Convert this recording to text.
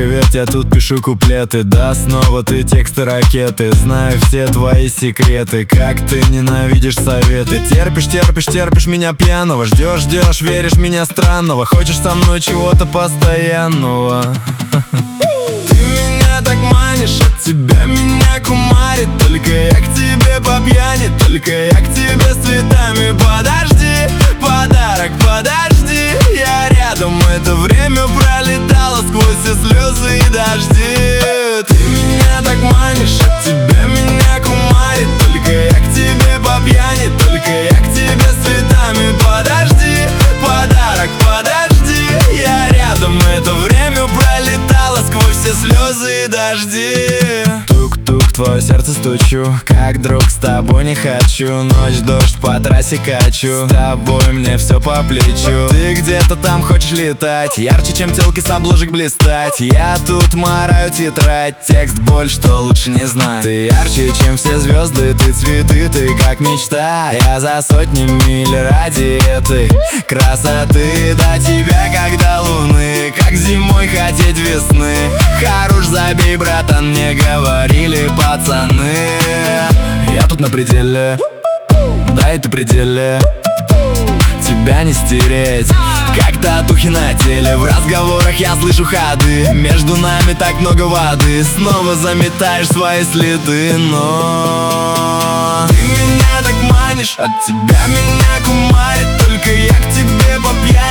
привет, я тут пишу куплеты. Да, снова ты тексты ракеты. Знаю все твои секреты, как ты ненавидишь советы. Терпишь меня пьяного. Ждешь, веришь меня странного. Хочешь со мной чего-то постоянного. Ты меня так манишь, от тебя меня кумарит. Только я к тебе по пьяни, только я к тебе с цветами. Подожди, подарок, подожди. Я рядом, это время пролетало сквозь все слезы и дожди. Ты меня так манишь, от тебя меня кумарит. Только я к тебе по пьяни, только я к тебе с цветами. Подожди, подарок, подожди. Я рядом, это время пролетало сквозь все слезы и дожди. Тук-тук, в твое сердце стучу. Как друг, с тобой не хочу. Ночь, дождь, по трассе качу. С тобой мне все по плечу. Ты где-то там хочешь летать, ярче, чем телки с обложек блистать. Я тут мараю тетрадь, текст боль, что лучше не знать. Ты ярче, чем все звезды, ты цветы, ты как мечта. Я за сотни миль ради этой красоты. До тебя, как до луны, как зимой хотеть весны. Хорош, забей, братан, мне говорили пацаны. Я тут на пределе, да и ты пределе. Тебя не стереть, как татухи на теле. В разговорах я слышу ходы, между нами так много воды. Снова заметаешь свои следы, но ты меня так манишь, от тебя меня кумарит. Только я к тебе по пьяни,